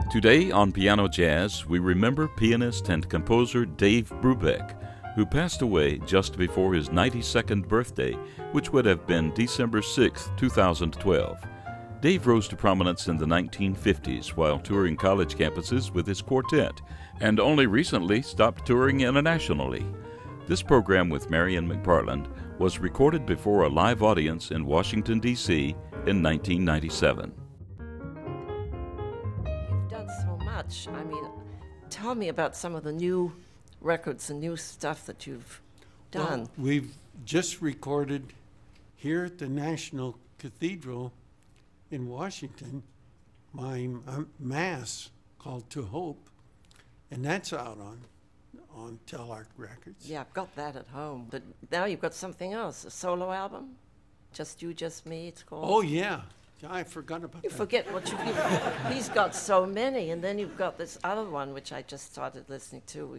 Today on Piano Jazz, we remember pianist and composer Dave Brubeck, who passed away just before his 92nd birthday, which would have been December 6, 2012. Dave rose to prominence in the 1950s while touring college campuses with his quartet, and only recently stopped touring internationally. This program with Marion McParland was recorded before a live audience in Washington, D.C. in 1997. You've done so much. I mean, tell me about some of the new records and new stuff that you've done. Well, we've just recorded here at the National Cathedral in Washington my mass called To Hope, and that's out on Telarc Records. Yeah, I've got that at home. But now you've got something else, a solo album? Just You, Just Me, it's called. Oh, yeah. I forgot about You that. forget what he's got so many, and then you've got this other one, which I just started listening to.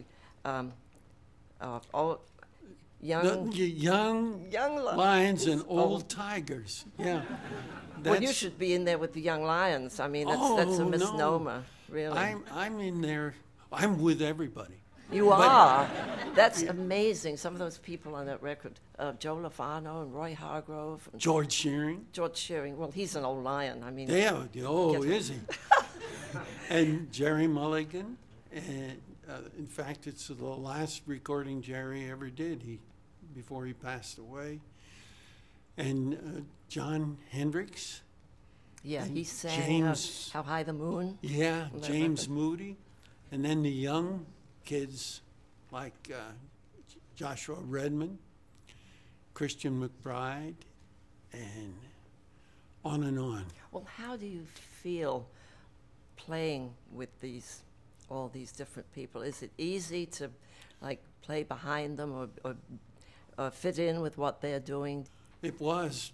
All young lions and old tigers. Yeah. Well, you should be in there with the young lions. I mean, that's a misnomer, really. I'm in there. I'm with everybody. You are. That's amazing. Some of those people on that record, Joe Lovano and Roy Hargrove. And George Shearing. Well, he's an old lion. I mean. Yeah. Oh, is he? And Jerry Mulligan. And in fact, it's the last recording Jerry ever did. Before he passed away. And John Hendricks. Yeah, he sang How High the Moon. Yeah, James Moody. And then the young kids like Joshua Redman, Christian McBride, and on and on. Well, how do you feel playing with all these different people? Is it easy to play behind them or fit in with what they're doing? It was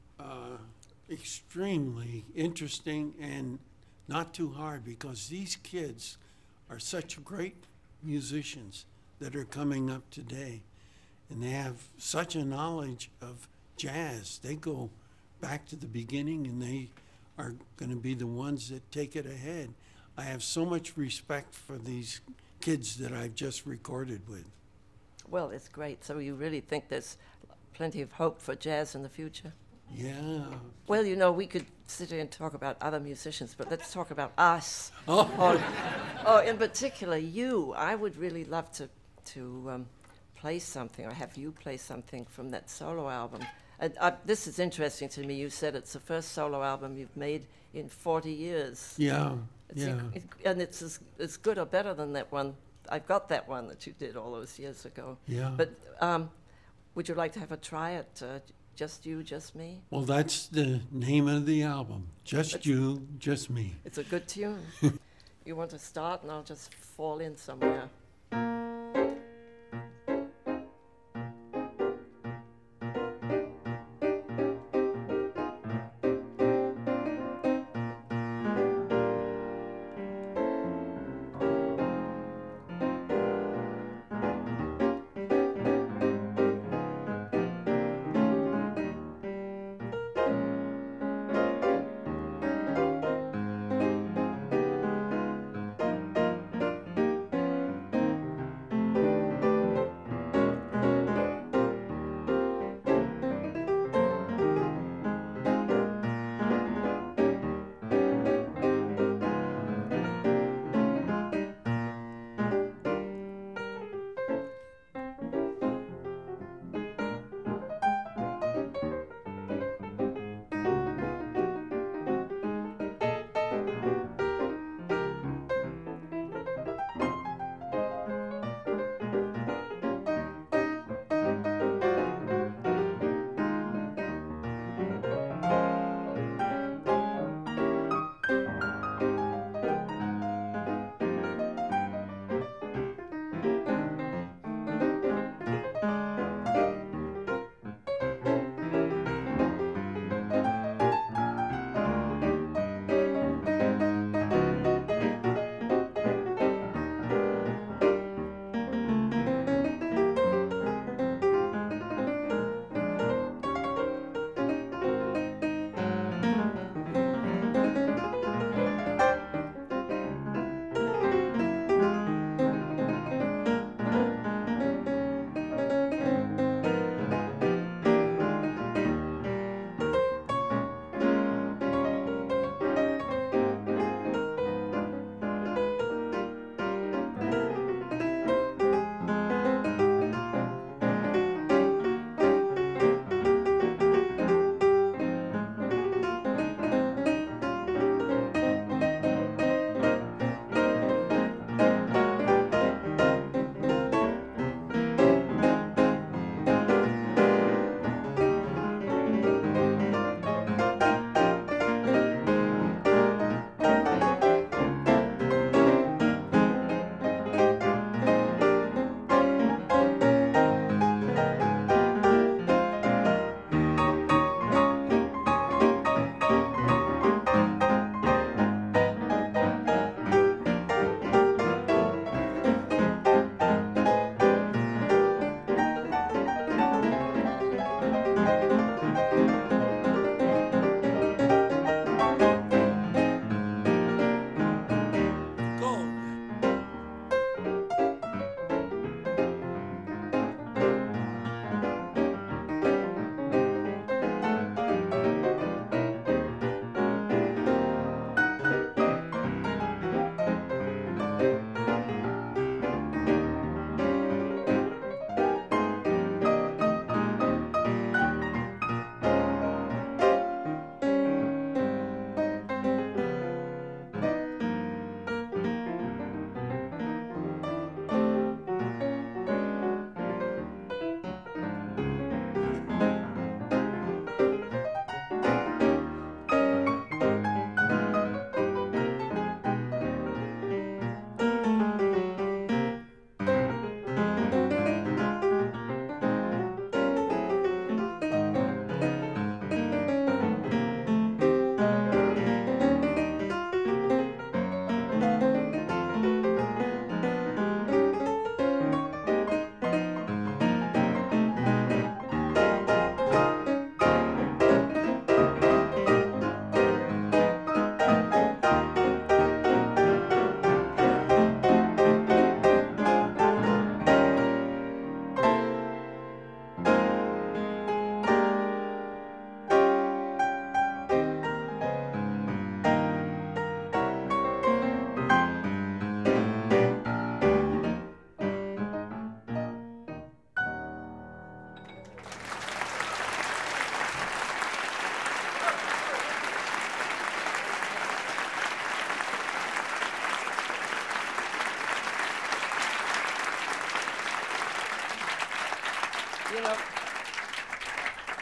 extremely interesting and not too hard because these kids are such great musicians that are coming up today, and they have such a knowledge of jazz. They go back to the beginning, and they are going to be the ones that take it ahead. I have so much respect for these kids that I've just recorded with. Well, it's great. So you really think there's plenty of hope for jazz in the future? Yeah. Well, we could sit here and talk about other musicians, but let's talk about us. Oh. Or in particular, you. I would really love to play something, or have you play something from that solo album. This is interesting to me. You said it's the first solo album you've made in 40 years. Yeah. And it's as good or better than that one. I've got that one that you did all those years ago. Yeah. But would you like to have a try at Just You, Just Me? Well, that's the name of the album. You, Just Me. It's a good tune. You want to start, and I'll just fall in somewhere.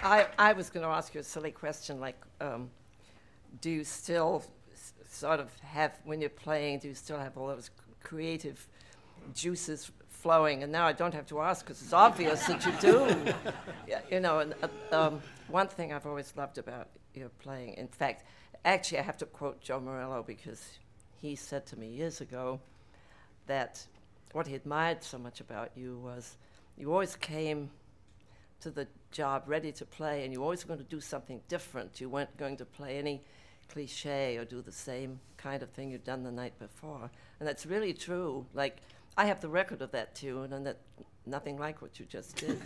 I was going to ask you a silly question, like, do you still sort of have, when you're playing, do you still have all those creative juices flowing? And now I don't have to ask because it's obvious that you do. Yeah, you know, and one thing I've always loved about your playing, in fact, actually I have to quote Joe Morello because he said to me years ago that what he admired so much about you was you always came to the job ready to play, and you were always going to do something different. You weren't going to play any cliche or do the same kind of thing you'd done the night before. And that's really true. Like, I have the record of that tune, and that nothing like what you just did.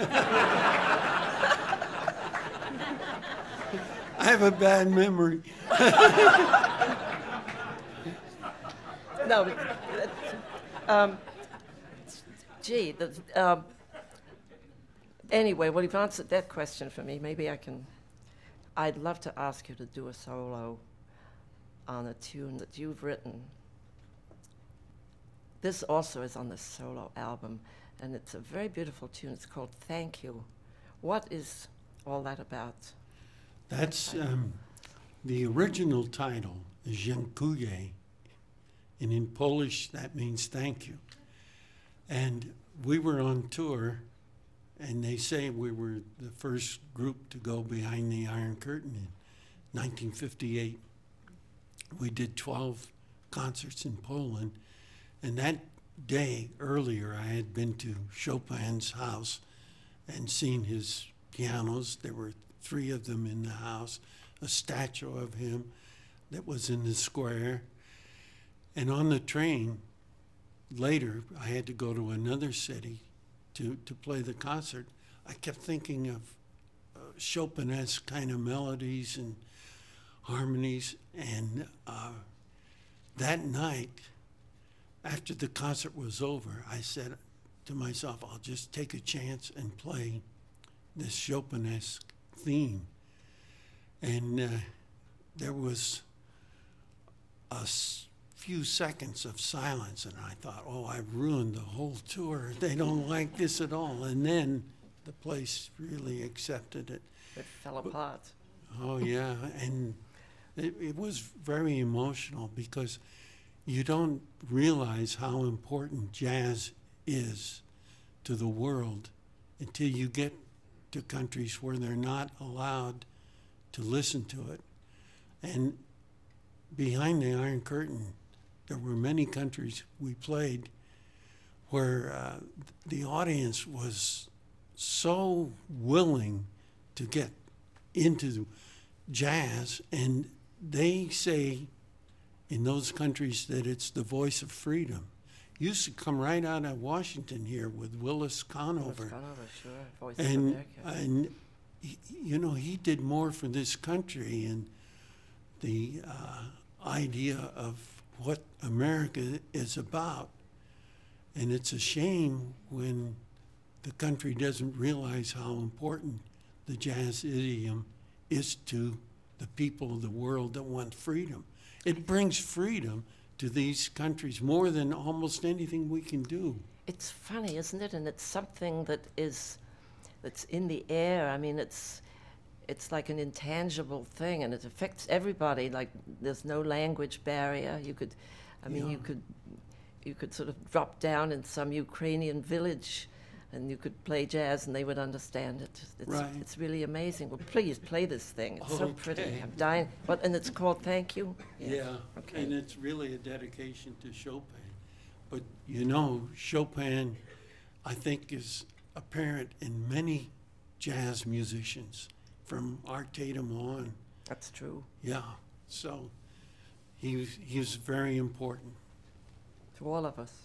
I have a bad memory. No, gee, anyway, well, you've answered that question for me. Maybe I'd love to ask you to do a solo on a tune that you've written. This also is on the solo album, and it's a very beautiful tune. It's called Thank You. What is all that about? That's the original title is Dziękuję, and in Polish that means thank you. And we were on tour, and they say we were the first group to go behind the Iron Curtain in 1958. We did 12 concerts in Poland, and that day earlier I had been to Chopin's house and seen his pianos. There were 3 of them in the house, a statue of him that was in the square. And on the train, later, I had to go to another city to play the concert. I kept thinking of Chopin-esque kind of melodies and harmonies. And that night, after the concert was over, I said to myself, I'll just take a chance and play this Chopin-esque theme. And there was a few seconds of silence, and I thought, oh, I've ruined the whole tour. They don't like this at all. And then the place really accepted it. It fell apart. Oh, yeah. And it was very emotional because you don't realize how important jazz is to the world until you get to countries where they're not allowed to listen to it. And behind the Iron Curtain, there were many countries we played where the audience was so willing to get into jazz, and they say in those countries that it's the voice of freedom. Used to come right out of Washington here with Willis Conover. Willis Conover, sure. Voice of America. And you know, he did more for this country, and the idea of what America is about. And it's a shame when the country doesn't realize how important the jazz idiom is to the people of the world that want freedom. It brings freedom to these countries more than almost anything we can do. It's funny, isn't it? And it's something that's in the air. I mean, it's like an intangible thing, and it affects everybody. Like, there's no language barrier. You could sort of drop down in some Ukrainian village, and you could play jazz, and they would understand it. It's really amazing. Well, please play this thing. It's so pretty. I'm dying. And it's called Thank You. Yeah. Okay. And it's really a dedication to Chopin. But you know, Chopin, I think, is apparent in many jazz musicians from Art Tatum on. That's true. Yeah. So he was very important to all of us.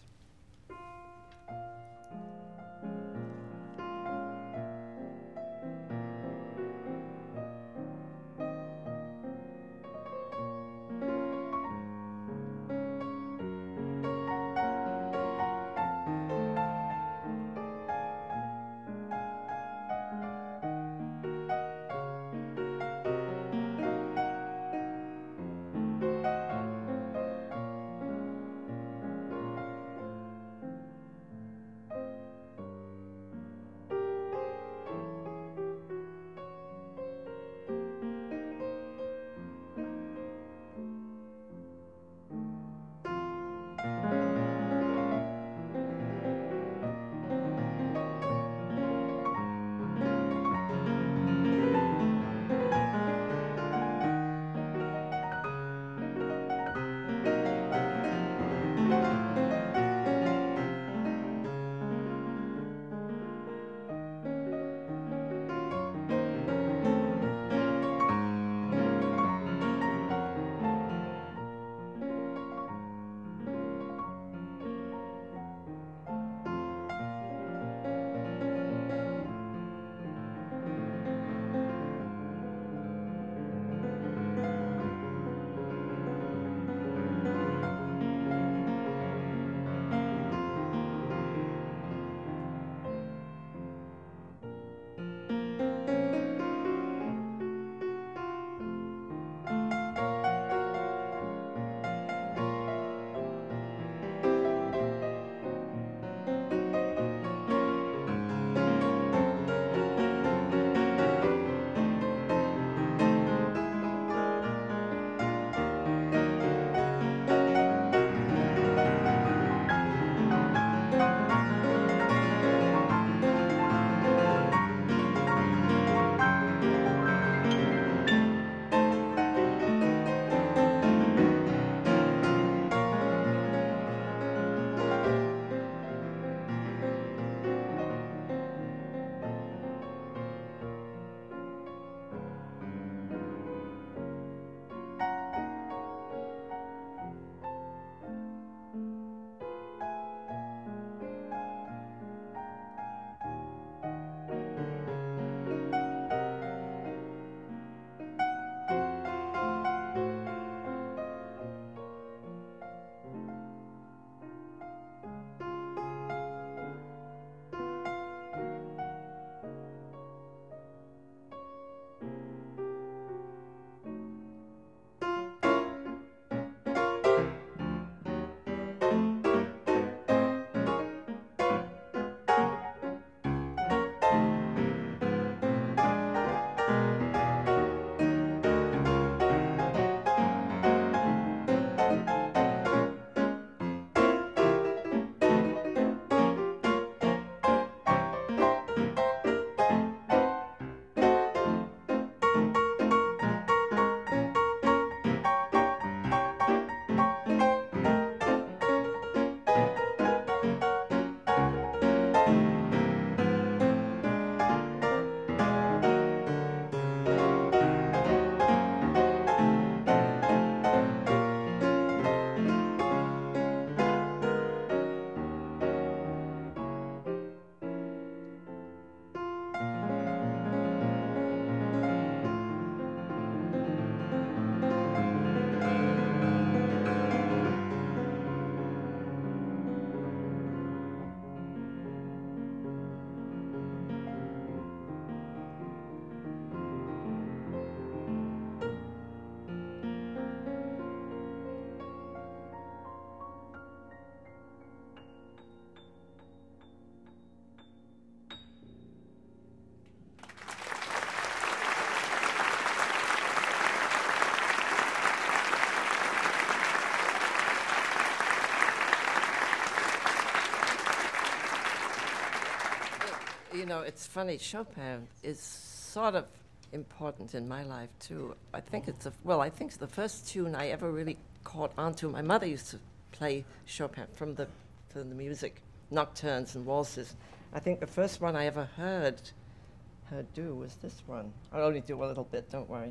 know, it's funny. Chopin is sort of important in my life too. I think it's I think it's the first tune I ever really caught onto. My mother used to play Chopin from the music, nocturnes and waltzes. I think the first one I ever heard her do was this one. I'll only do a little bit. Don't worry.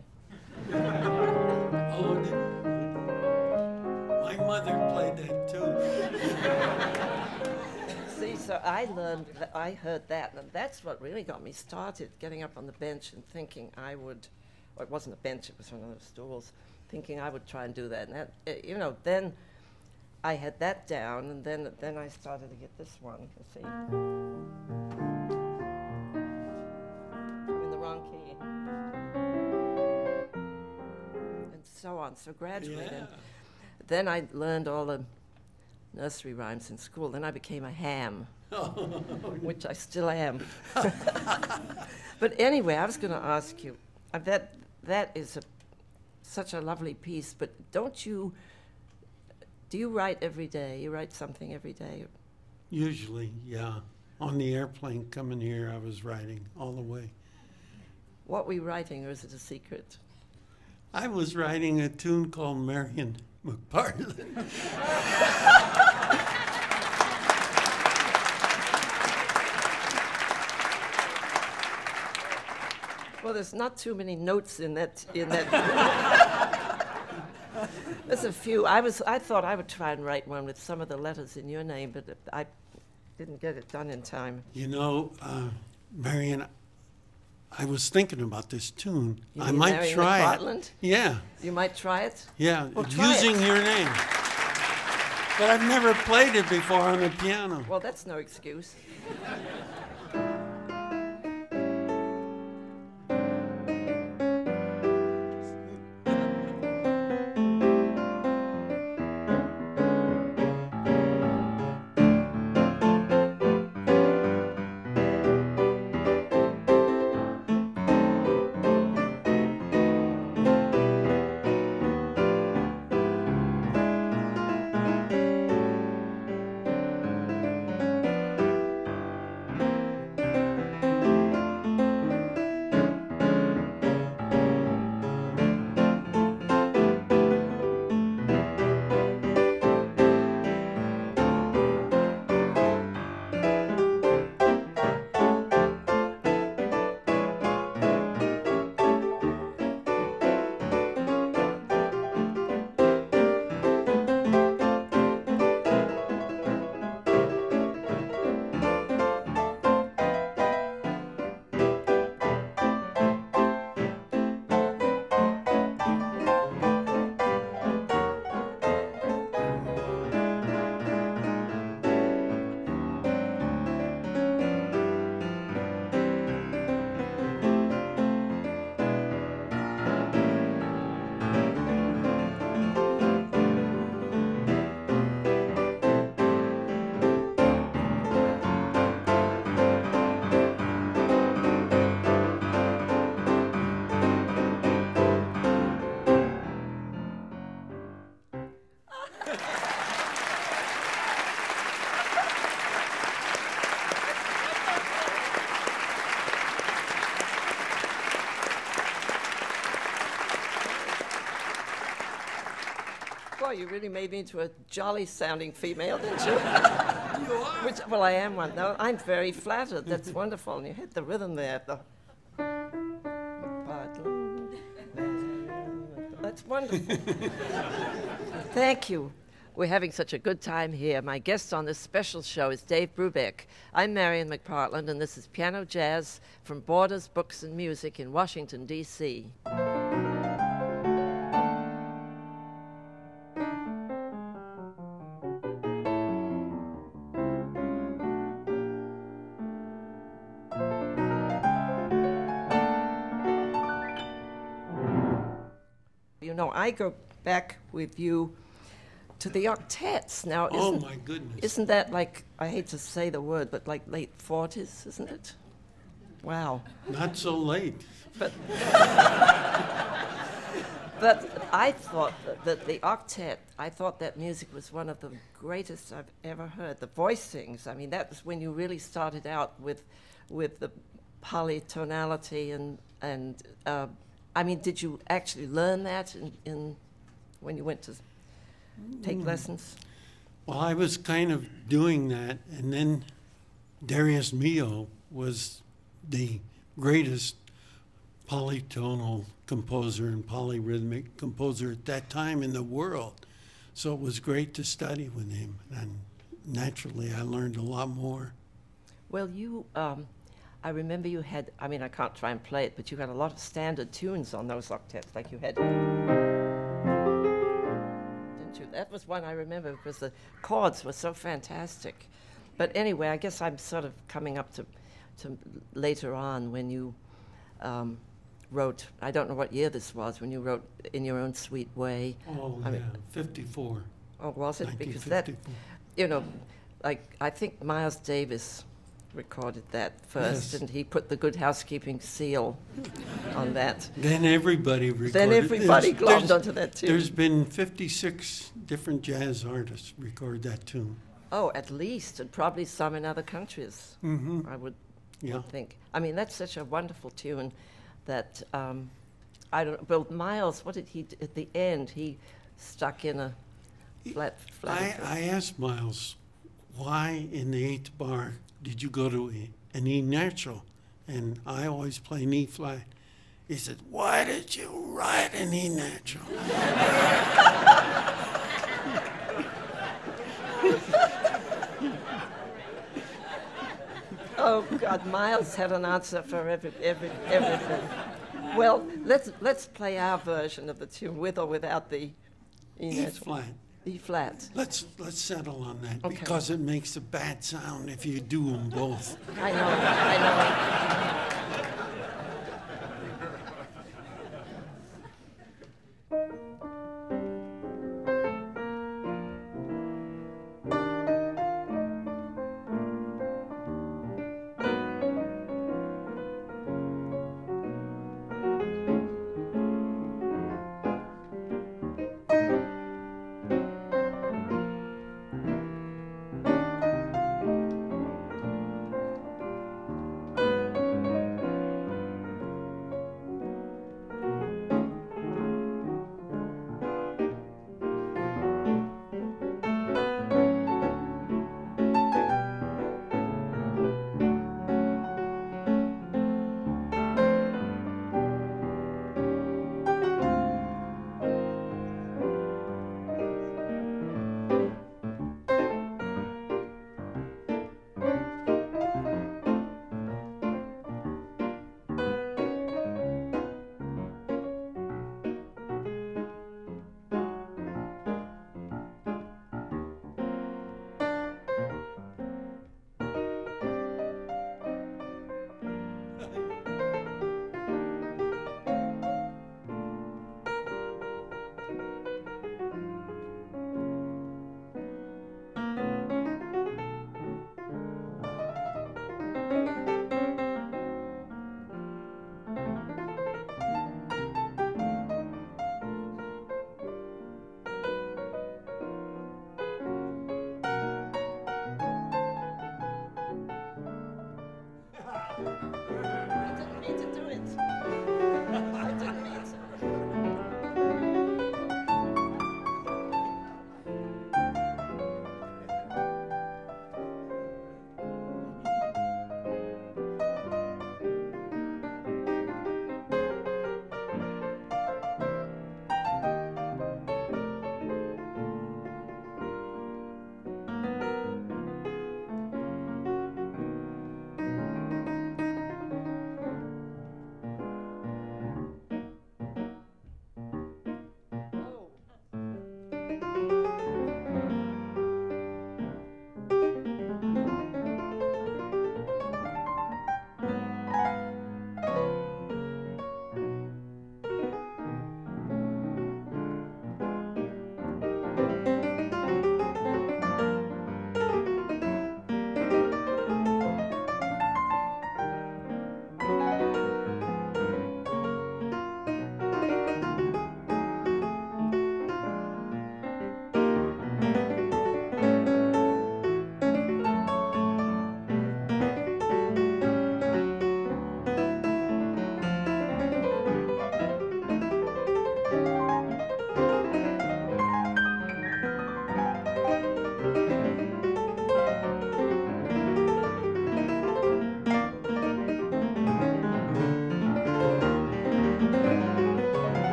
Oh, my mother played that too. See, so I heard that, and that's what really got me started, getting up on the bench and thinking I would, or it wasn't a bench, it was one of those stools, thinking I would try and do that. And that, then I had that down, and then I started to get this one, you see. I'm in the wrong key. And so on, so gradually. Yeah. And then I learned all the nursery rhymes in school. Then I became a ham, which I still am. But anyway, I was going to ask you, that is such a lovely piece, but do you write every day? You write something every day? Usually, yeah. On the airplane coming here, I was writing all the way. What were you writing, or is it a secret? I was writing a tune called Marion McPartland. Well, there's not too many notes in that. There's a few. I thought I would try and write one with some of the letters in your name, but I didn't get it done in time. You know, Marion, I was thinking about this tune. You I mean might Marion try McPartland? it. Yeah, You might try it? yeah, Well, try using it. your name. But I've never played it before on the piano. Well, that's no excuse. Boy, you really made me into a jolly-sounding female, didn't you? You are. Well, I am one. No, I'm very flattered. That's wonderful. And you hit the rhythm there. That's wonderful. Thank you. We're having such a good time here. My guest on this special show is Dave Brubeck. I'm Marion McPartland, and this is Piano Jazz from Borders, Books, and Music in Washington, D.C. You know, I go back with you to the octets. Now, Oh, my goodness. Isn't that like, I hate to say the word, but like late 40s, isn't it? Wow. Not so late. But But I thought that the octet, I thought that music was one of the greatest I've ever heard. The voicings, I mean, that was when you really started out with the polytonality and I mean, did you actually learn that in when you went to take lessons? Well, I was kind of doing that, and then Darius Milhaud was the greatest polytonal composer and polyrhythmic composer at that time in the world. So it was great to study with him, and naturally I learned a lot more. Well, I remember you had, I mean, I can't try and play it, but you had a lot of standard tunes on those octets, like you had, didn't you? That was one I remember because the chords were so fantastic. But anyway, I guess I'm sort of coming up to later on when you wrote, I don't know what year this was, when you wrote In Your Own Sweet Way. Oh, I yeah, mean, 54. Oh, was it? Because that, 1954. you know, like I think Miles Davis recorded that first, Yes. didn't he? Put the Good Housekeeping seal on that. Then everybody recorded. Then everybody glommed onto that tune. There's been 56 different jazz artists record that tune. Oh, at least, and probably some in other countries, I would Yeah. think. I mean, that's such a wonderful tune that, I don't, well, Miles, what did he do? At the end, he stuck in a flat. I asked Miles, why in the eighth bar did you go to an E natural? And I always play an E flat. He said, why did you write an E natural? Oh God, Miles had an answer for everything. Well, let's play our version of the tune with or without the E E natural. flat. E flat. Let's settle on that Okay. because it makes a bad sound if you do them both. I know.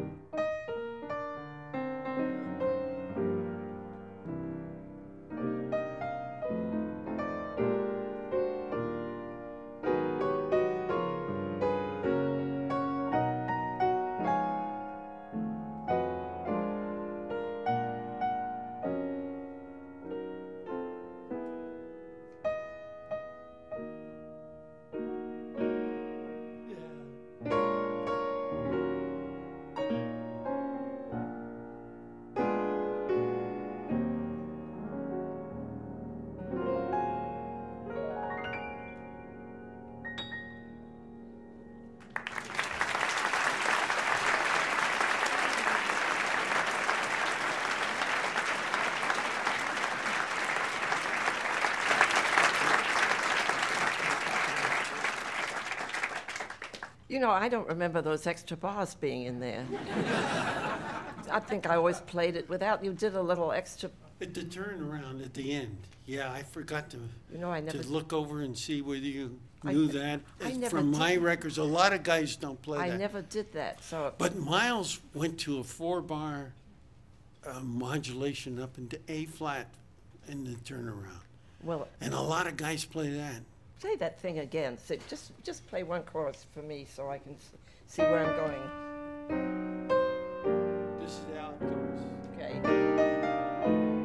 You know, I don't remember those extra bars being in there. I think I always played it without. You did a little extra. At the turnaround at the end, yeah, I forgot to You know, I never. to look over and see whether you I- knew that. I never From my did. records, a lot of guys don't play I that. never did that. So But Miles went to a 4-bar modulation up into A flat in the turnaround, well, and a lot of guys play that. play that thing again. So just play one chorus for me so I can see where I'm going. This is how it goes. Okay.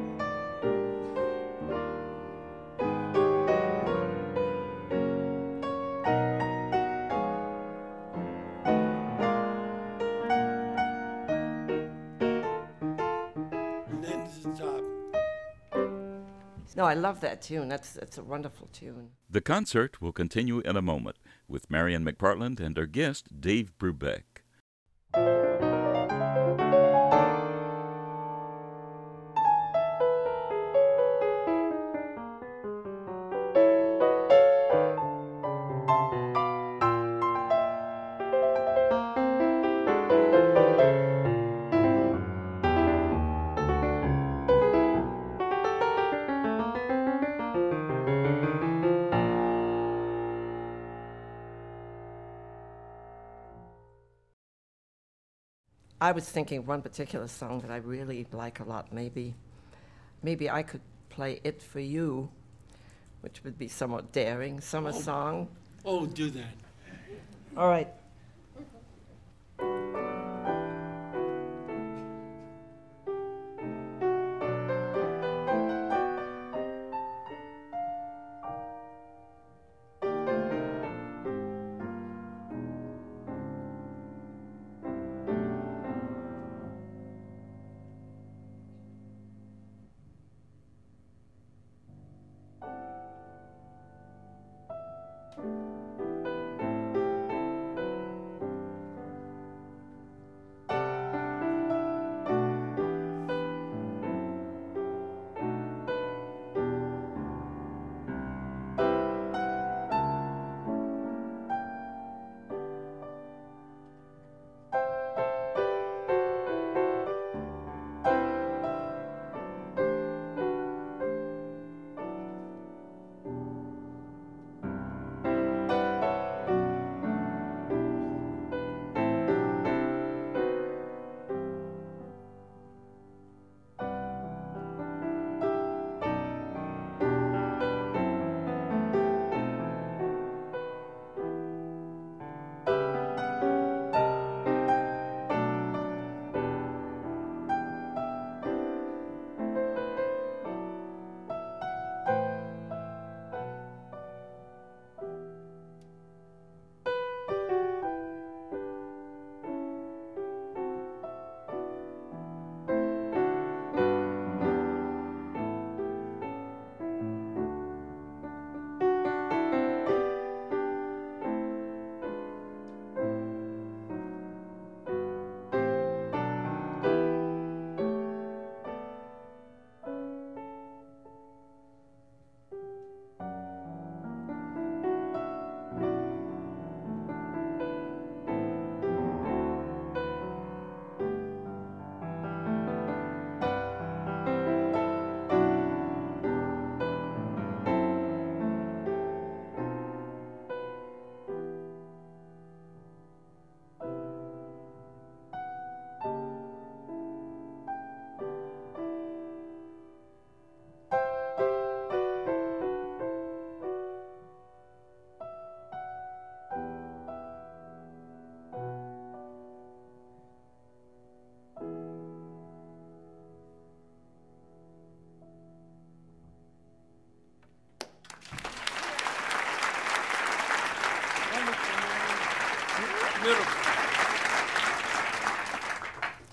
And then to the top. No, I love that tune. That's a wonderful tune. The concert will continue in a moment with Marion McPartland and our guest, Dave Brubeck. I was thinking of one particular song that I really like a lot. Maybe I could play It For You, which would be somewhat daring. Summer song. Oh, do that. All right.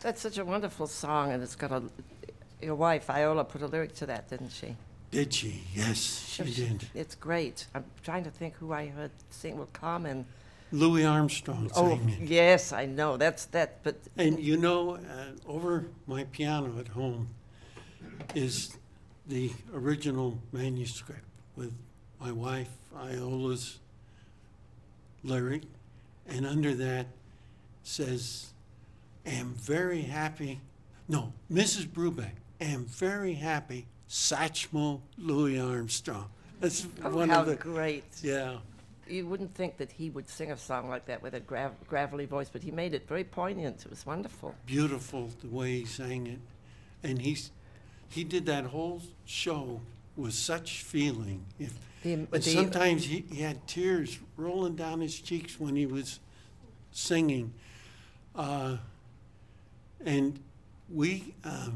That's such a wonderful song, and it's got a. Your wife Viola put a lyric to that, didn't she? Did she? Yes, she did. It's great. I'm trying to think who I heard sing. Well, Carmen. Louis Armstrong sang it. Yes, I know. That's that. But And you know, over my piano at home is the original manuscript with my wife Iola's lyric, and under that says, "Am very happy." No, Mrs. Brubeck. Am very happy. Satchmo Louis Armstrong. That's one how of the great! yeah. You wouldn't think that he would sing a song like that with a gravelly voice, but he made it very poignant. It was wonderful. Beautiful the way he sang it, and he did that whole show with such feeling. And sometimes he had tears rolling down his cheeks when he was singing, and we.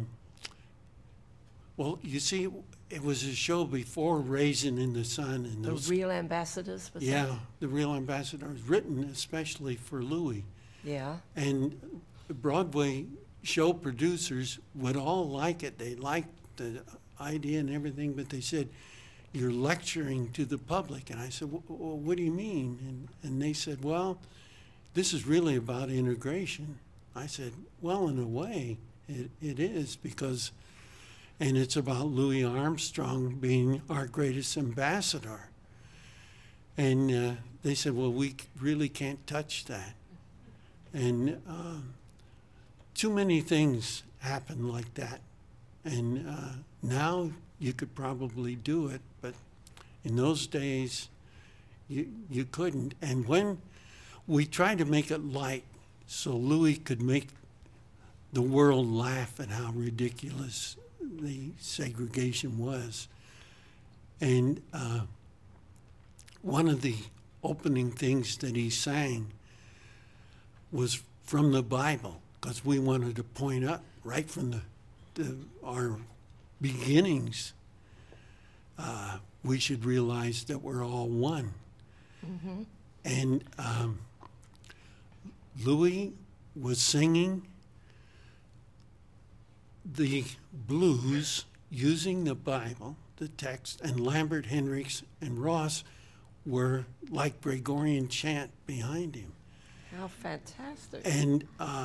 Well, you see, it was a show before Raisin in the Sun, and The Real Ambassadors. Was yeah, The Real Ambassadors, written especially for Louis. Yeah. And the Broadway show producers would all like it. They liked the idea and everything, but they said, "You're lecturing to the public." And I said, well, "What do you mean?" And they said, "Well, this is really about integration." I said, "Well, in a way, it is, because, and it's about Louis Armstrong being our greatest ambassador." And they said, "Well, we really can't touch that." And too many things happen like that. And now you could probably do it, but in those days, you couldn't. And when we tried to make it light so Louis could make the world laugh at how ridiculous the segregation was. And one of the opening things that he sang was from the Bible, because we wanted to point out right from our beginnings, we should realize that we're all one. Mm-hmm. And Louis was singing the blues using the Bible, the text, and Lambert, Hendricks, and Ross were like Gregorian chant behind him. How fantastic. And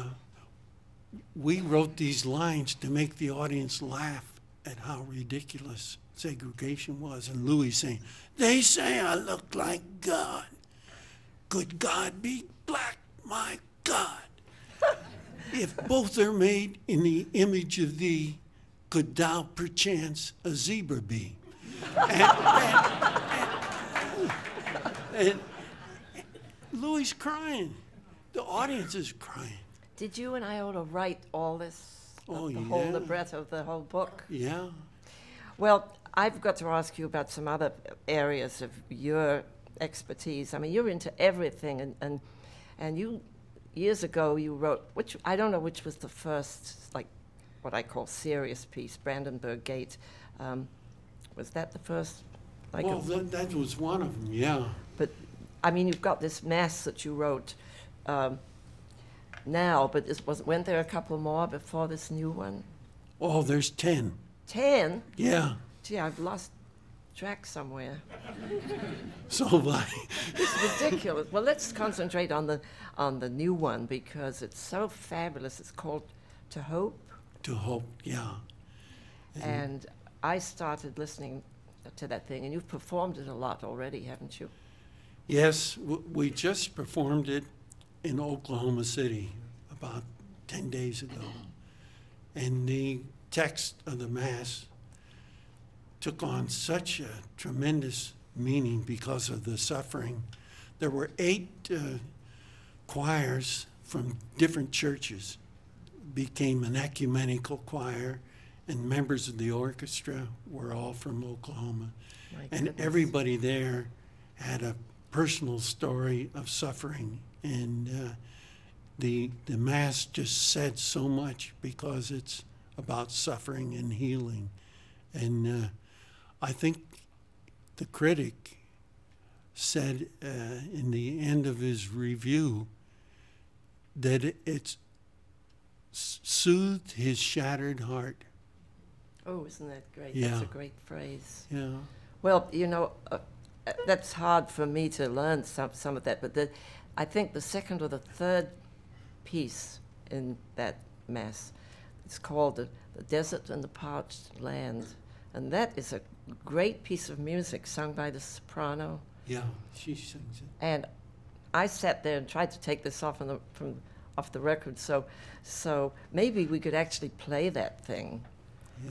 we wrote these lines to make the audience laugh at how ridiculous segregation was. And Louis saying, "They say I look like God. Could God be black? My God. If both are made in the image of thee, could thou perchance a zebra be?" And Louis crying. The audience is crying. Did you and Iola write all this? Oh, The breadth of the whole book? Yeah. Well, I've got to ask you about some other areas of your expertise. I mean, you're into everything, and you, years ago, you wrote, which I don't know which was the first, like, what I call serious piece, Brandenburg Gate. Was that the first? Well, that was one of them, yeah. But, I mean, you've got this mass that you wrote now, but weren't there a couple more before this new one? Oh, there's 10. 10? Yeah. Gee, I've lost track somewhere. So have I. It's ridiculous. Well, let's concentrate on the new one, because it's so fabulous. It's called To Hope. To Hope, yeah. And I started listening to that thing, and you've performed it a lot already, haven't you? Yes, we just performed it in Oklahoma City about 10 days ago. And the text of the Mass took on such a tremendous meaning because of the suffering. There were 8 choirs from different churches, became an ecumenical choir, and members of the orchestra were all from Oklahoma. And everybody there had a personal story of suffering, and the Mass just said so much because it's about suffering and healing. And I think the critic said in the end of his review that it's soothed his shattered heart. Oh, isn't that great? Yeah. That's a great phrase. Yeah. Well, that's hard for me to learn some of that, but I think the second or the third piece in that mass, it's called the Desert and the Parched Land. And that is a great piece of music sung by the soprano. Yeah, she sings it. And I sat there and tried to take this off off the record, so maybe we could actually play that thing. Yeah.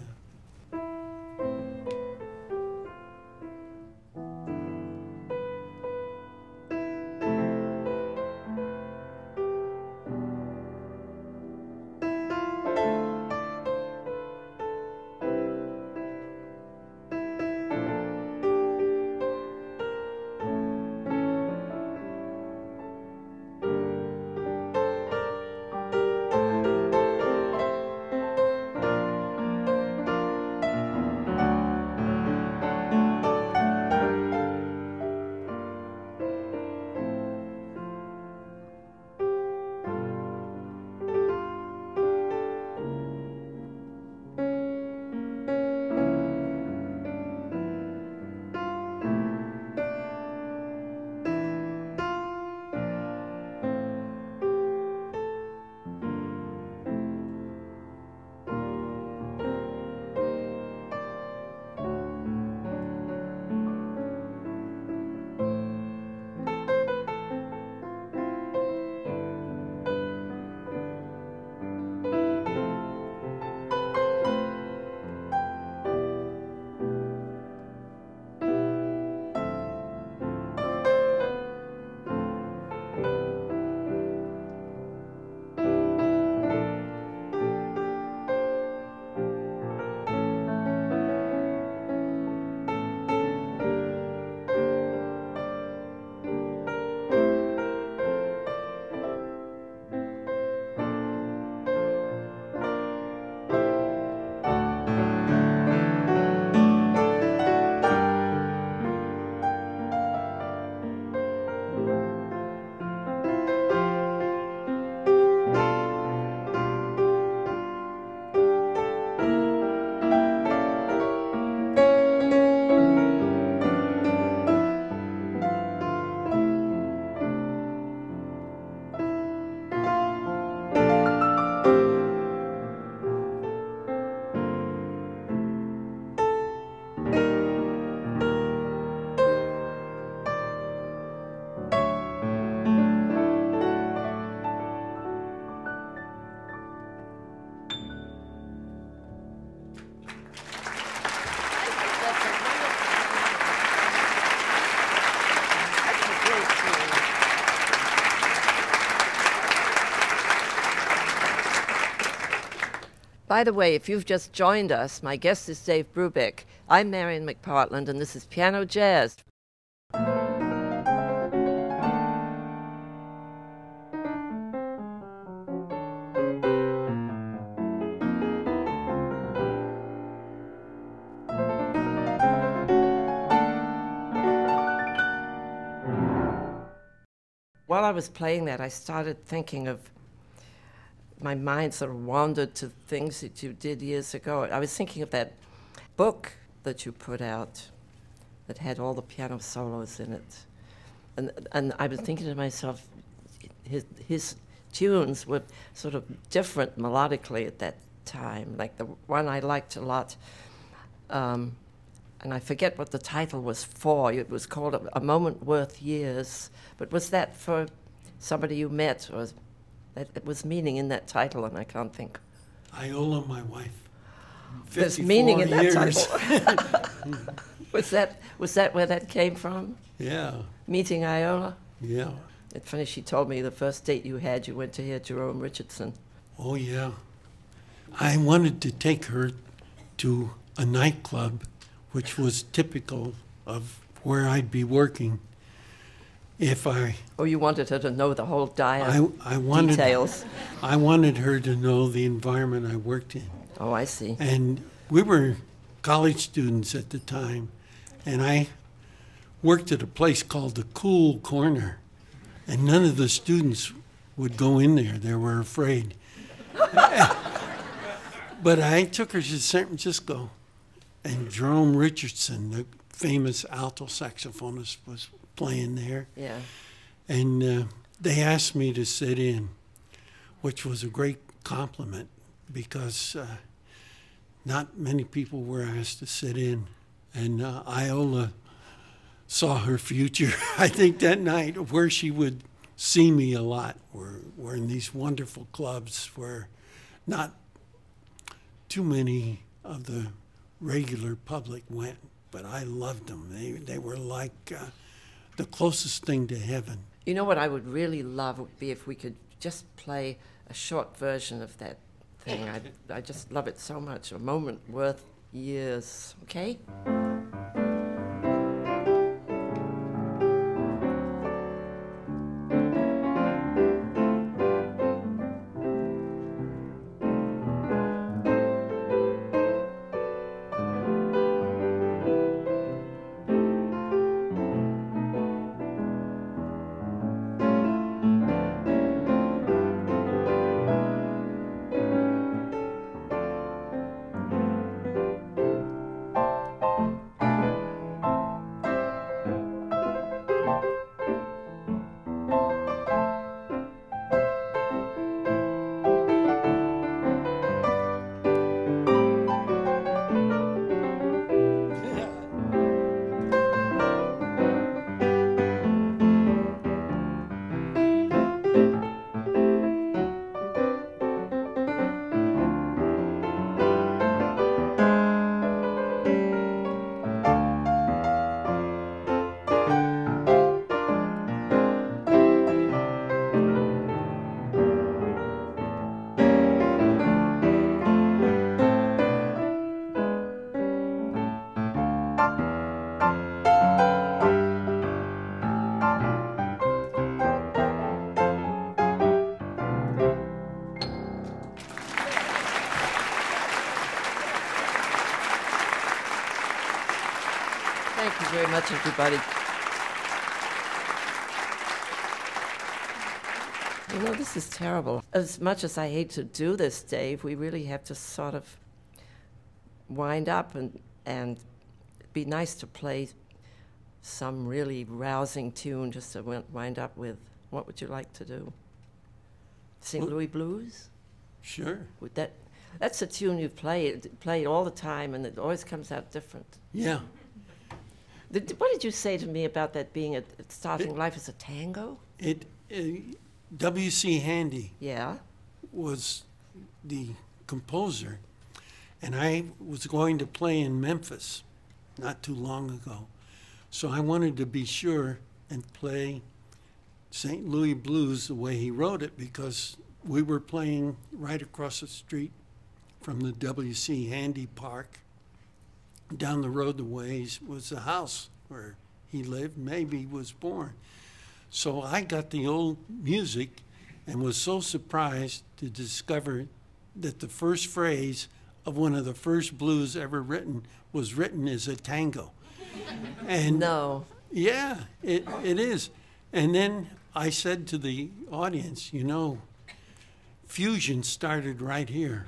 By the way, if you've just joined us, my guest is Dave Brubeck. I'm Marion McPartland, and this is Piano Jazz. While I was playing that, I started thinking of, my mind sort of wandered to things that you did years ago. I was thinking of that book that you put out that had all the piano solos in it. And I was thinking to myself, his tunes were sort of different melodically at that time. Like the one I liked a lot, and I forget what the title was for. It was called A Moment Worth Years. But was that for somebody you met, or that was meaning in that title, and I can't think. Iola, my wife. There's meaning in that years. title. Was that where that came from? Yeah. Meeting Iola? Yeah. It's funny, she told me the first date you had, you went to hear Jerome Richardson. Oh, yeah. I wanted to take her to a nightclub, which was typical of where I'd be working. Oh, you wanted her to know the whole details. I wanted her to know the environment I worked in. Oh, I see. And we were college students at the time, and I worked at a place called the Cool Corner, and none of the students would go in there. They were afraid. But I took her to San Francisco, and Jerome Richardson, the famous alto saxophonist, was playing there. Yeah. And they asked me to sit in, which was a great compliment because not many people were asked to sit in. And Iola saw her future, I think, that night, of where she would see me a lot. We're in these wonderful clubs where not too many of the regular public went, but I loved them. They were like the closest thing to heaven. You know what I would really love would be if we could just play a short version of that thing. I just love it so much. A moment worth years. Okay? Thank you very much, everybody. You know, this is terrible. As much as I hate to do this, Dave, we really have to sort of wind up, and it'd be nice to play some really rousing tune just to wind up with. What would you like to do? St. Louis Blues? Sure. Would that's a tune you play all the time, and it always comes out different. Yeah. What did you say to me about that being starting life as a tango? W.C. Handy Yeah. was the composer, and I was going to play in Memphis not too long ago. So I wanted to be sure and play St. Louis Blues the way he wrote it, because we were playing right across the street from the W.C. Handy Park. Down the road the ways was the house where he lived, maybe was born. So I got the old music and was so surprised to discover that the first phrase of one of the first blues ever written was written as a tango. And No. yeah, it is. And then I said to the audience, you know, fusion started right here.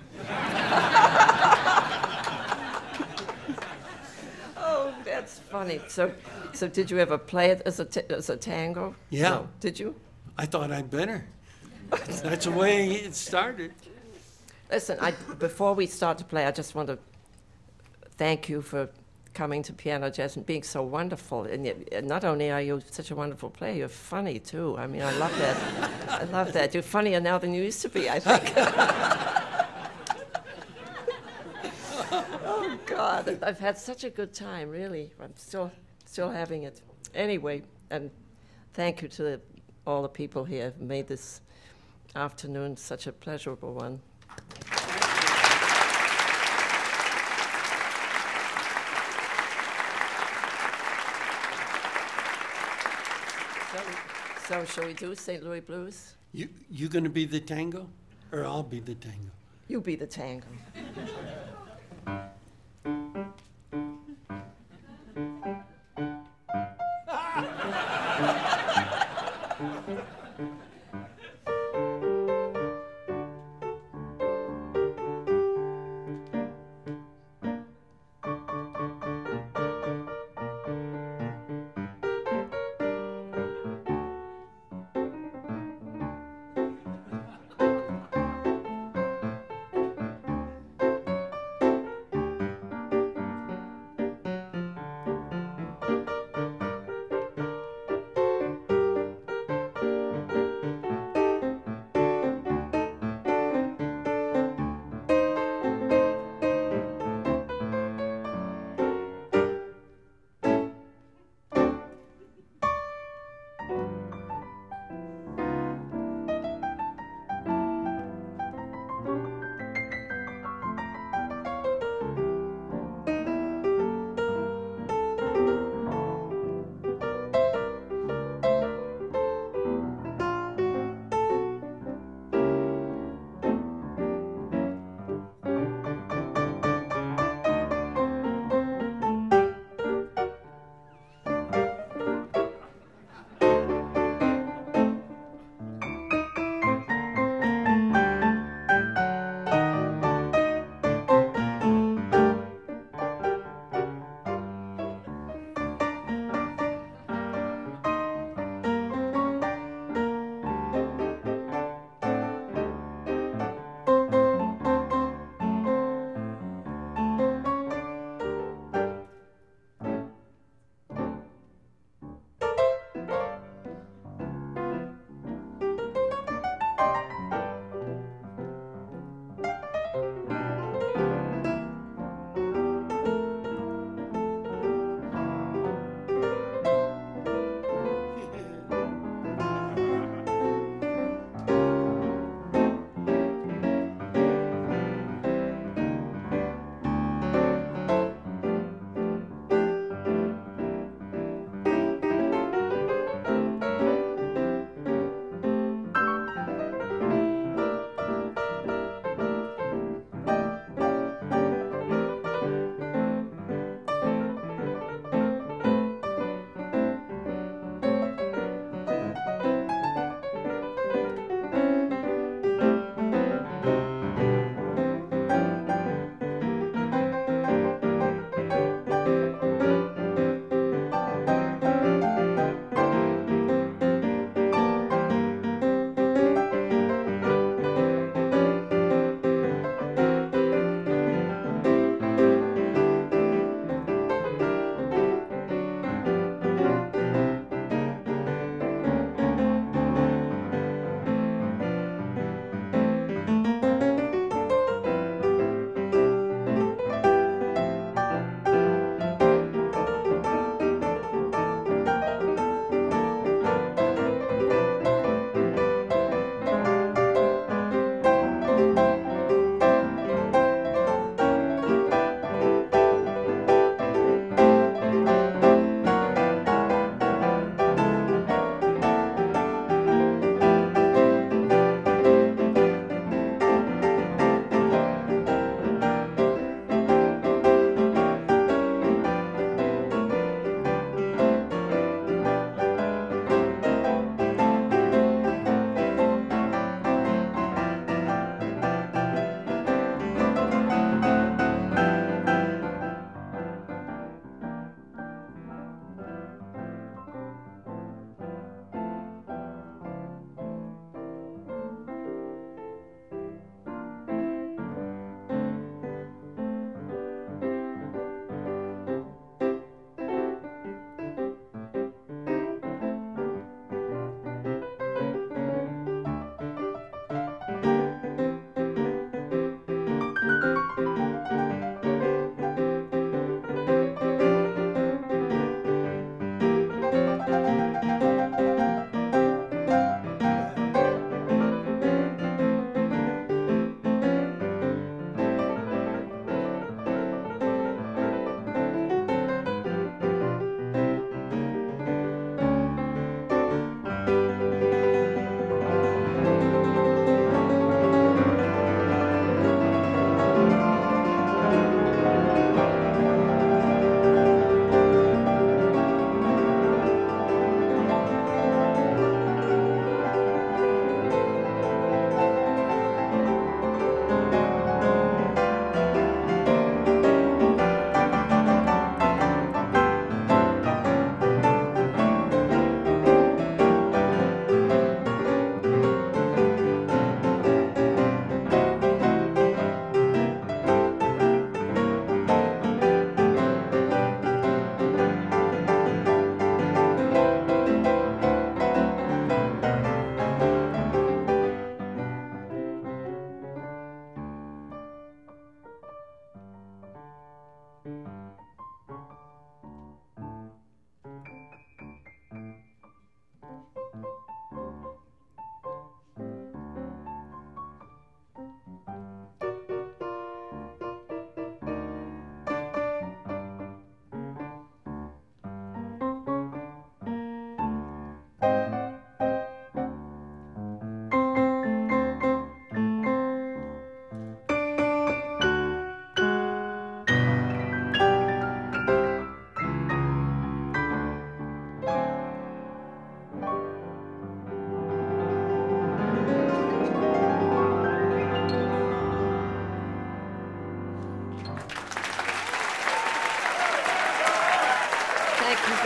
Oh, that's funny. So did you ever play it as a tango? Yeah. No. Did you? I thought I'd better. That's the way it started. Listen, before we start to play, I just want to thank you for coming to Piano Jazz and being so wonderful. And not only are you such a wonderful player, you're funny, too. I mean, I love that. I love that. You're funnier now than you used to be, I think. Oh, God. I've had such a good time, really. I'm still having it. Anyway, and thank you to all the people here who made this afternoon such a pleasurable one. So shall we do St. Louis Blues? You gonna be the tango, or I'll be the tango? You be the tango.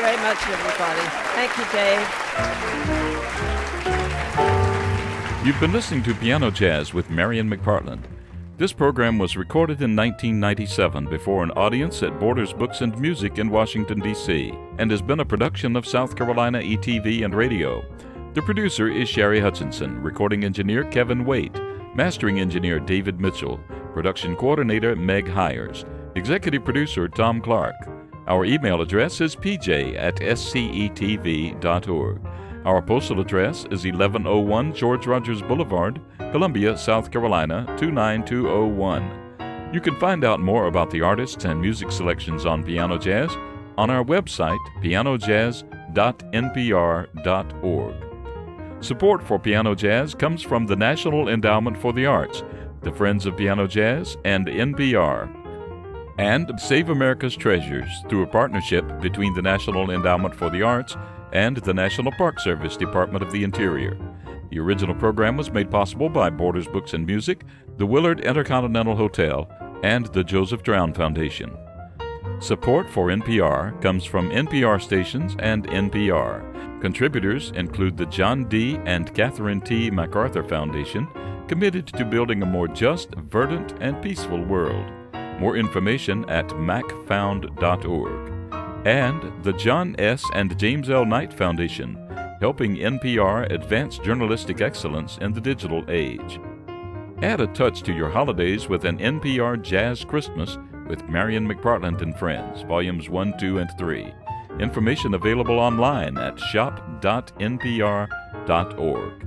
very much, everybody. Thank you, Dave. You've been listening to Piano Jazz with Marion McPartland. This program was recorded in 1997 before an audience at Borders Books and Music in Washington, D.C., and has been a production of South Carolina ETV and Radio. The producer is Sherry Hutchinson, recording engineer Kevin Waite, mastering engineer David Mitchell, production coordinator Meg Hires, executive producer Tom Clark. Our email address is pj@scetv.org. Our postal address is 1101 George Rogers Boulevard, Columbia, South Carolina, 29201. You can find out more about the artists and music selections on Piano Jazz on our website, pianojazz.npr.org. Support for Piano Jazz comes from the National Endowment for the Arts, the Friends of Piano Jazz, and NPR. And Save America's Treasures through a partnership between the National Endowment for the Arts and the National Park Service Department of the Interior. The original program was made possible by Borders Books and Music, the Willard Intercontinental Hotel, and the Joseph Drown Foundation. Support for NPR comes from NPR stations and NPR. Contributors include the John D. and Catherine T. MacArthur Foundation, committed to building a more just, verdant, and peaceful world. More information at macfound.org. And the John S. and James L. Knight Foundation, helping NPR advance journalistic excellence in the digital age. Add a touch to your holidays with an NPR Jazz Christmas with Marion McPartland and Friends, Volumes 1, 2, and 3. Information available online at shop.npr.org.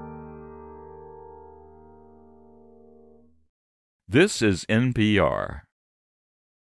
This is NPR.